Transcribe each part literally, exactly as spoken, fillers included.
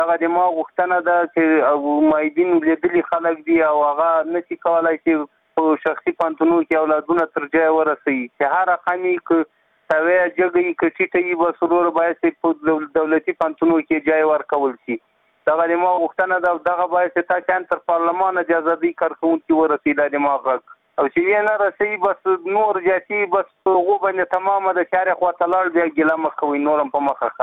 هغه د ما غوښتنه ده چې مایدین لیدلي خلک دي او هغه نشي کولای چې په شخصي پانتونو کې اولادونه تر ځای ورسوي چې هر رقمي سوی جګي کټیټي وسرور باید په دولتي پانتونو کې ځای ورکول شي. دغه د ما غوښتنه ده دغه باید تا چان تر پارلمان اجازه دی کارکونکي ورسیدا د ما غږ او چې یې نه رسي بس نور جاتي بس هغه باندې تمامه د چارې خوا تلل دی ګله مخوي نورم په مخه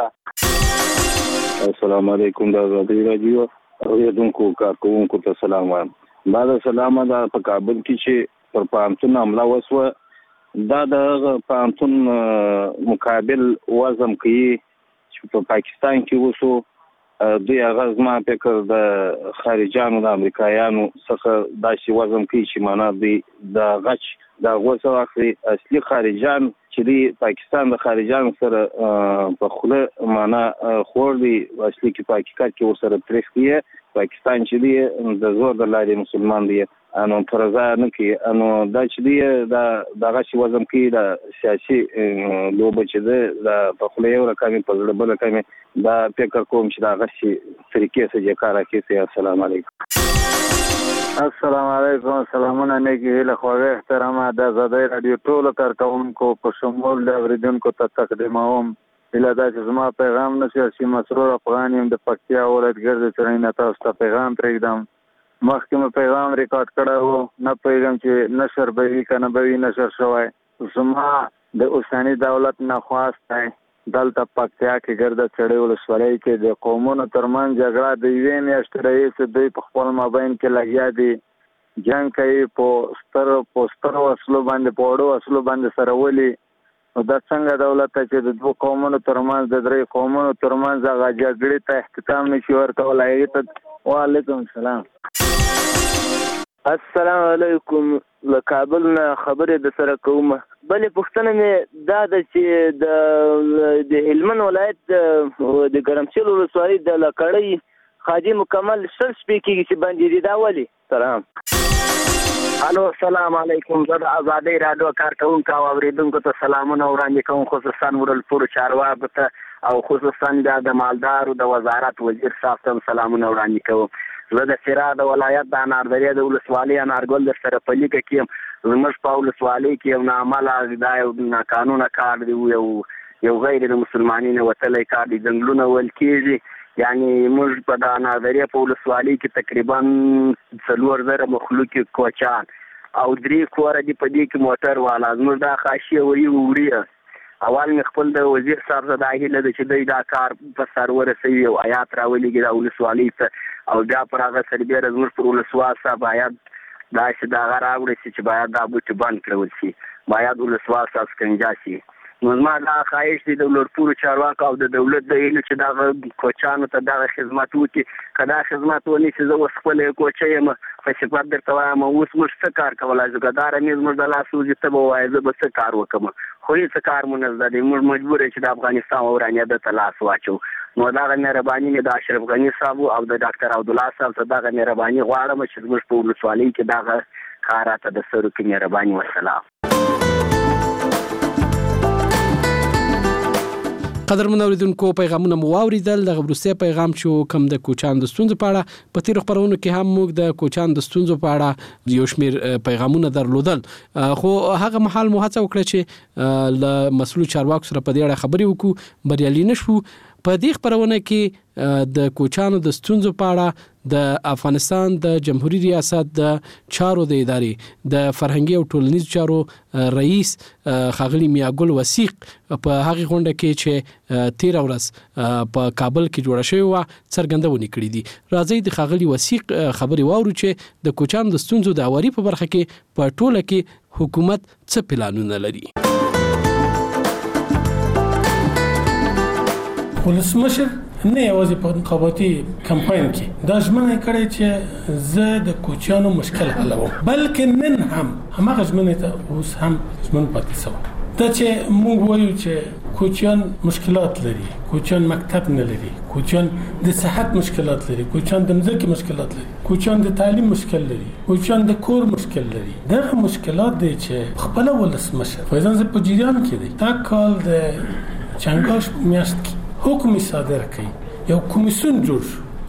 ښه. السلام علیکم د آزادۍ رادیو اوریدونکو کارکونکو ته سلام وایم. بعد سلام دا په کابل کې چې پر پانتون حمله وسوه دا د پانتون مقابل وزم کې چې په پاکستان کې وسو دوی هغه زما فکر د خارجانو د امریکایانو څخه داسې وزم کوي چې معنا دی د غچ د غوسه اخلي اصلي خارجان چې دی پاکستان د خارجانو سره په خوله معنا خور دی اصلي کې په حقیقت کې ورسره تریخ دی پاکستان چې دی د زور د لارې مسلمان دی انو پرزا نه کوي انو دا چې دی دا دغه شی وزم کوي د سیاسي لوبه چې دی د په خوله یو رقمي په زړه بل رقمي دا فکر کوم چې دا غشي طریقې سره کار کوي. السلام علیکم. السلام علیکم. سلامونه نیکی له خوږه احترام د آزادۍ رادیو ټول کارکونکو په شمول د اوریدونکو ته تقدیموم. اله دا چې زما پیغام نشي چې مسرور افغان يم د پکتیا ولایت ګرځي ترين تاسو ته پیغام پرېږدم. مخکې مې پیغام ریکارډ کړی وو نه پوهېږم چې نشر به وي که نه به وي نشر شوی. زما د اوسني دولت نه خواست دی دلته پکتیا کې ګرده څړې ولسوالۍ کې د قومونو ترمنځ جګړه د یوې میاشتې راهیسې دوی په خپل مابین کې لګیا دي جنګ کوي په سترو په سترو وسلو باندې په وړو وسلو باندې سره ولي. نو دا څنګه دولت ته چې د دوه قومونو ترمنځ د درې قومونو ترمنځ هغه جګړې ته اختتام نشي ورکولی. هغې ته وعلیکم السلام. السلام علیکم. له کابل نه خبرې د سره کوم. بلې پوښتنه مې دا ده چې د د هلمند ولایت د ګرمسیل ولسوالۍ د لکړۍ خادي مکمل شل شپې کېږي چې بندې دي دا ولې؟ سلام. الو السلام علیکم. زه د آزادۍ رادیو کارکونکو او اوریدونکو ته سلامونه وړاندې کوم خصوصا ورلپور چارواکو ته او خصوصا د مالدارو د وزارت وزیر صاحب ته سلامونه وړاندې کوم. زه د فراه د ولایت د اناردریا د ولسوالۍ انارګل در سره په لیکه کې یم. زموږ په ولسوالۍ کې یو ناعمله دا یو ناقانونه کار دی یو یو غیر د مسلمانۍ نه وتلی کار دی ځنګلونه ویل کېږي. یعنی موږ په د اناردریا په ولسوالۍ کې تقریبا څلور زره مخلوق کوچان او درې کوره دي په دې کې موټر والا زموږ دا خاشیه وړي وړي. اول مې خپل د وزیر صاحب ته دا هیله ده چې دوی دا کار په سر ورسوي او آیات راولېږي دا ولسوالۍ ته او بیا پر هغه سربیره زموږ پر ولسوال صاحب باید داسې د هغه راوړی شي چې باید دا بوټي بند کړل شي باید ولسوال صاحب سکنجا شي. نو زما دا خواهش دی د ولورپورو چارواکو او د دولت د هیلو چې دغه کوچانو ته دغه خدمت وکړي. که دا خدمت ونی چې زه اوس خپل کوچه یم په صفت درته وایم اوس موږ څه کار کولی شو که دا رمیز موږ د لاس وځي ته به ووایې زه به څه کار وکړم خو هېڅ کار مو نه زده دی. موږ مجبور یو چې د افغانستان ورانیه ده ته لاس واچو. نو دغه مهرباني مې د اشرف غني صاحب او د ډاکټر عبدالله صاحب ته دغه مهرباني غواړم چې زموږ په ولسوالۍ کې دغه کار راته د سر وکړي. مهرباني وسلام. قدرمن اوریدونکو پیغامونه مو واوریدل. دغه وروستی پیغام چې کوم د کوچان د ستونزو په اړه په تیرو خبرونو کې هم موږ د کوچان د ستونزو په اړه یو شمیر پیغامونه درلودل خو هغه مهال مو هڅه وکړه چې له مسؤل چارواکو سره په دې اړه خبرې وکړو بریالي نشو. په دې خبرونه کې د کوچانو د ستونزو په اړه د افغانستان د جمهوریت ریاست د چارو د ادارې د فرهنګي او ټولنیزو چارو رئیس ښاغلي میاګل وثیق په هغه غونډه کې چې تیر ورځ په کابل کې جوړه شوې وه څرګندونې کړې دي. راځئ د ښاغلي وثیق خبرې واورو چې د کوچانو د ستونزو د هواري په برخه کې په ټوله کې حکومت څه پلانونه لري. ولسمشر نه یوازې په انتخاباتي کمپاین کې دا ژمنه کړې چې زه د کوچیانو مشکل حلوم بلکې نن هم هماغه ژمنه ته اوس هم ژمنه پاتې شوه. دا چې موږ وایو چې کوچیان مشکلات لري، کوچیان مکتب نه لري، کوچیان د صحت مشکلات لري، کوچیان د مځکې مشکلات لري، کوچیان د تعلیم مشکل لري، کوچیان د کور مشکل لري. دا مشکلات دي چې خپل ولسمشر فیضان زه په جریان کې دی دا کال د چنګاش میاشت کې حکم صادر کړي یو کمیسیون جوړ شو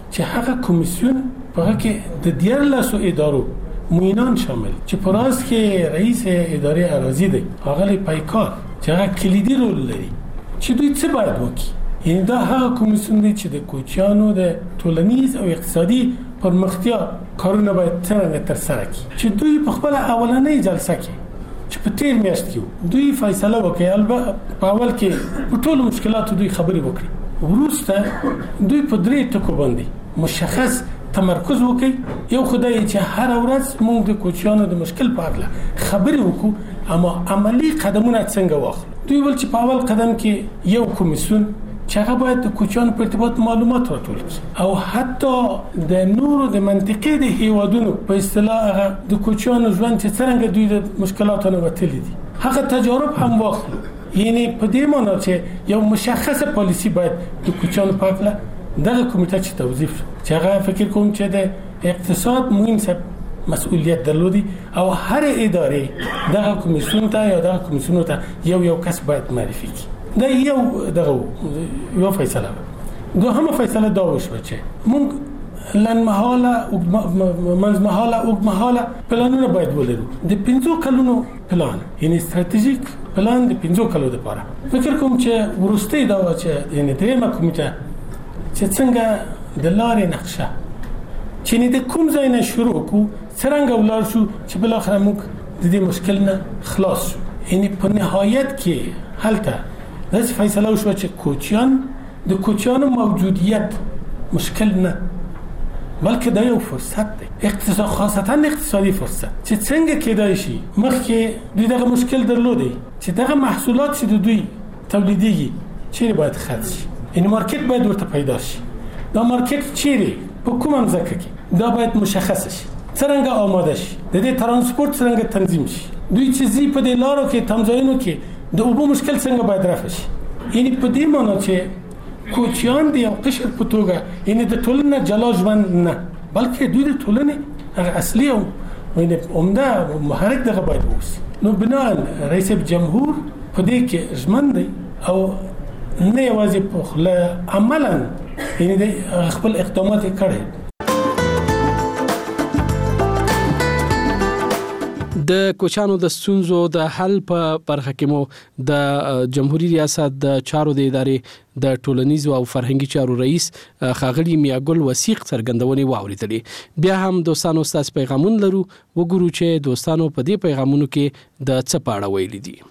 چې هغه کمیسیون په هغه کې د دیارلسو ادارو معینان شامل چې په راز کې رئیس ادارې اراضي دی هغه پایکار چې هغه کلیدي رول لري چې دوی څه باید وکړي. یعنی دا هغه کمیسیون دی چې د کوچیانو د ټولنیز او اقتصادي پرمختیا کارونه باید څنګه تر سره کړي چې دوی په خپل اولنۍ جلسه کې چې په تیر میاشت کې دوی فیصله وکړي. البته په اول کې په ټولو مشکلاتو دوی خبرې وکړي، وروسته دوی په درې ټکو باندې مشخص تمرکز وکړي. یو خدای چې هر ورځ موږ د کوچیانو د مشکل په اړه خبرې وکړو، اما عملی قدمونه څنګه واخلو. دوی ول چې په اول قدم کې یو کمیسیون چې هغه باید د کوچیانو په ارتباط معلومات راټول کړي او حتی د نورو د منطقې د هیوادونو په اصطلاح هغه د کوچیانو ژوند چې څنګه دوی د مشکلاتو نه وتلي دي هغه تجارب هم واخلو. یعنی په دې معنی چې یو مشخصه پالیسی باید د کوچیانو په اړه دغه کمیټه چې توظیف چې هغه فکر کوم چې د اقتصاد مهم څه مسؤلیت درلودي او هر ادارې دغه کمیسیون ته یا دغه کمیسیون ته یو یو کس باید معرفي کړي. دا یو دغه یو فیصله. دوهمه فیصله دا وشوه چې موږ لن محاله او منځ محاله او محاله پلانونه باید ولرو. د پنځو کلونو پلان یعنی استراتیژیک پلان د پنځو کلو لپاره. فکر کوم چې ورسته دا و چې یعنی دریمه کمیټه چې څنګه د لارې نقشه چې نه د کوم ځای نه شروع کو څنګه ولر شو چې بل اخر موږ د دې مشکل نه خلاص شو. یعنی په نهایت کې هلته داسې فیصله وشوه چې کوچیان د کوچیانو موجودیت مشکل نه بلکې دا یو فرصت دی، اقتصاد خاصتا اقتصادي فرصت چې څنګه کېدای شي مخکې دوی دغه مشکل درلودي چې دغه محصولات چې د دوی تولیدېږي چیرې باید خرڅ شي. یعنی مارکیټ باید ورته پیدا شي. دا مارکیټ چیرې په کومه ځکه کې دا باید مشخص شي، څنګه آماده شي، د دې ترانسپورت څنګه تنظیم شي، دوی چې زی په دې لارو کې تمځایونو کې د اوبو مشکل څنګه باید رفع شي. یعنی په دې معنی چې کوچیان دی یو قشر په توګه یعنی د ټولنې جلا ژوند نه بلکې دوی د ټولنې اصلي او یعنی عمده محرک دغه باید اوسي. نو بنا رئیس جمهور په دې کې ژمن دی او نه یوازې په خله عملاً یعنی د خپل اقدامات کړي. د کوچانو د ستونزو د حل په برخه کې مو د جمهوریت ریاست د چارو د ادارې د ټولنیزو او فرهنګي چارو رئیس خاغلی میاګل وثیق څرګندونې واوریدلې. بیا هم دوستانو ستاسو پیغامون لرو، وګورو چې دوستانو په دې پیغامونو کې د څه پاړه ویلي دي.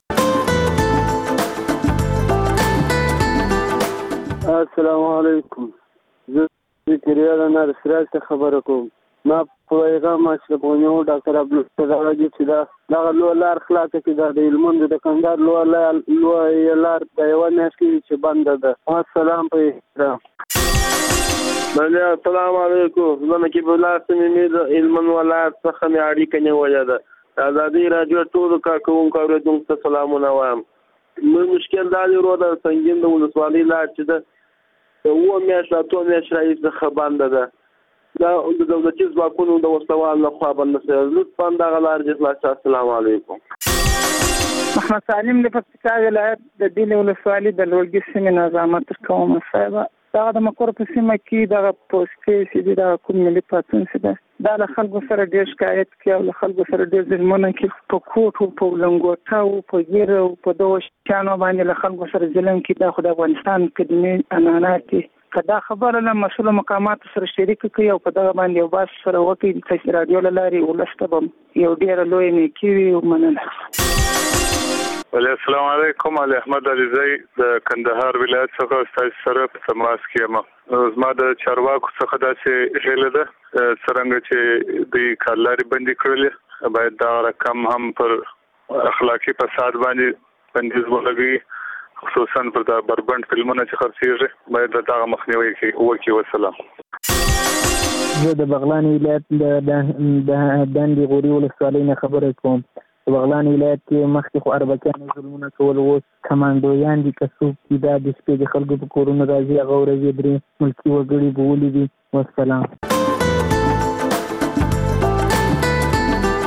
السلام علیکم، زه کریاله نه سراج ته خبره کوم. ما پیغام چې په نو ډاکټر عبد الستار راځي چې دا دغه لو لار خلاصه کې دا د علمون د کندهار لو لار لو لار د یو نشکی چې بند ده. السلام علیکم. بله السلام علیکم. زما کې بلار سمې د علمون ولایت څخه مې اړیکه نیولې ده. آزادي رادیو ټول کارکونکو اوریدونکو ته سلامونه وایم. مې مشکل دا دی ورو د سنگین د ولسوالۍ لار چې ده و مې شاتو مې شایي څخه بند ده. دا د دولتي ځواکونو د وسوال له خوا باندې لطفا دا غلار جزاک. السلام علیکم. محمد سالم د پکتیکا ولایت د دین ولسوالۍ د لوړګي سیمې نظامت کوم صاحب. دا د مکور په سیمه کې د پوسټې سي د کوم ملي پاتون سي دا له خلکو سره ډېر شکایت کوي او له خلکو سره ډېر ظلمونه کوي په کوټو په لنګوټه او په ګیره او په دوه شانو باندې له خلکو سره ظلم کوي. دا خو د افغانستان قدیمي عنعنات دي. کدا خبره له مسؤل مقامات سره شریک کوي او په دغه باندې یو باس سره وکړي چې رادیو لاري ولستبم یو ډیر لوی نه کوي ومننه. السلام علیکم. علي احمد عليزي د کندهار ولایت څخه ستاسو سره په تماس کې زما د چارواکو څخه داسې هیله ده څنګه چې د کارلاري بندي کړل باید دا رقم هم پر اخلاقی فساد باندې بندیز ولګي، خصوصا پر د بربند فلمونه چې خرڅېږي باید دا مخنیوي وکړي. والسلام. زه د بغلان ولایت د دندې غوري ولسوالۍ نه خبره کوم. په بغلان ولایت کې مخکې خو اربکیانو ظلمونه کول، اوس کمانډویان دي که څوک دي دا د شپې د خلکو په کورونو راځي هغه ورځې درې ملکي وګړي به ولیدي. والسلام.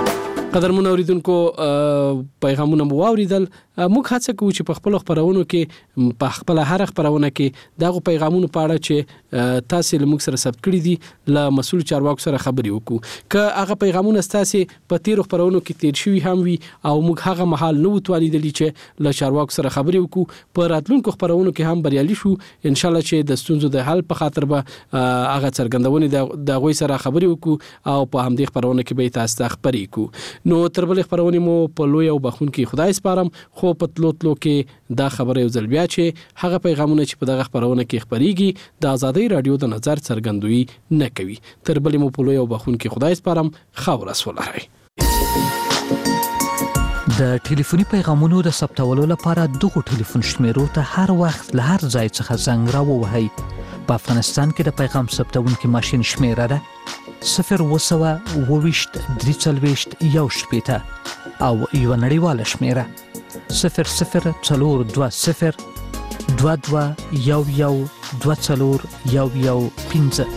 قدرمن اوریدونکو پیغامونه مو واوریدل. موږ هڅه کوو چې په خپل خبرونو کې په خپل هر خبرونه کې دغه پیغامونه پاړه چې تاسو له موږ سره ثبت کړی دي له مسول چارواکو سره خبرې وکړو. که هغه پیغامونه تاسو په تیر خبرونو کې تیر شوی هم وي او موږ هغه محل نو توانیدلی چې له چارواکو سره خبرې وکړو، په راتلونکو خبرونو کې هم بریالي شو ان شاء الله چې د ستونزو د حل په خاطر به هغه څرګندونې د غوي سره خبرې وکړو او په همدې خبرونه کې به تاسو ته خبرې وکړو. نو تر بل خبرونه مو په لوی او بخون کې خدای سپارم، خو په تلوتلو کې دا خبره یو ځل بیا چې هغه پیغامونه چې په دغه خبرونه کې خبريږي د آزادۍ رادیو د نظر څرګندوي نه کوي. تر بل مو په لوی او بخون کې خدای سپارم، خاور اسولای. د ټلیفوني پیغامونو د ثبتولو لپاره دغه ټلیفون شمیرو ته هر وخت له هر ځای څخه زنګ راووهئ. په افغانستان کې د پیغام ثبتونکو ماشين شمیره ده صفر وسوه وویشت درې څلوېښت یو شپېته او یو نړیواله شمیره صفر صفر څلور دوه صفر دوه دوه یو یو دوه څلور یو یو پنځه.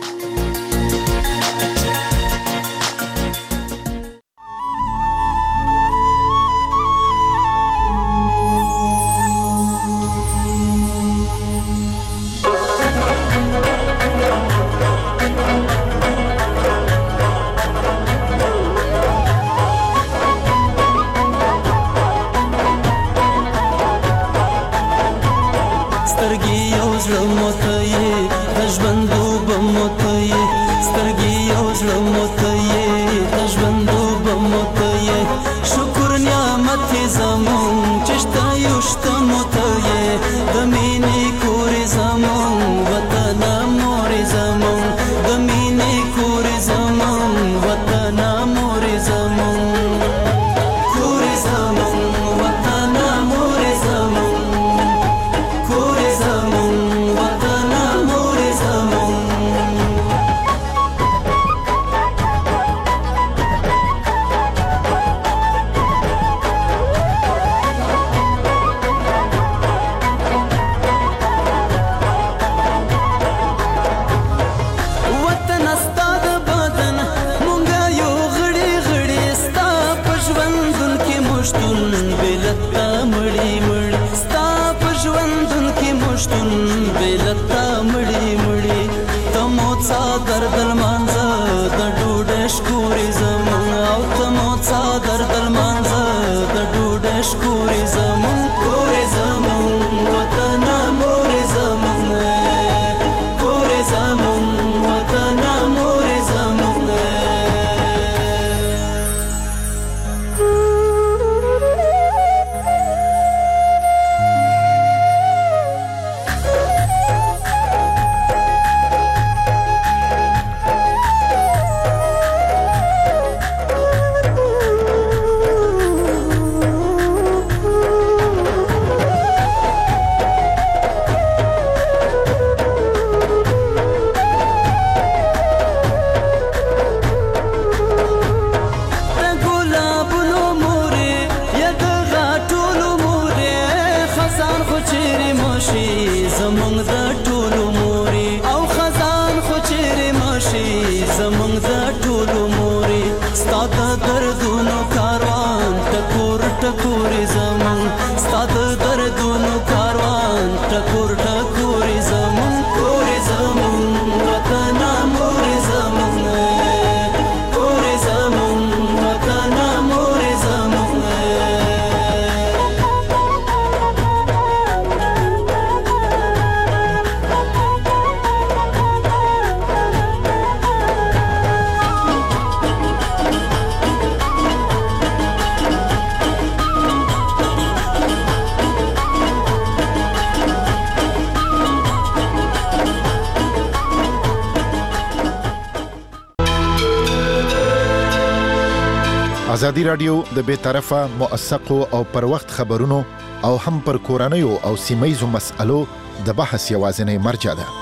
ازادي رادیو د بے طرفه موثقو او پر وخت خبرونو او هم پر کورنیو او سیمایي مسألو د بحث یوازینی مرجع ده.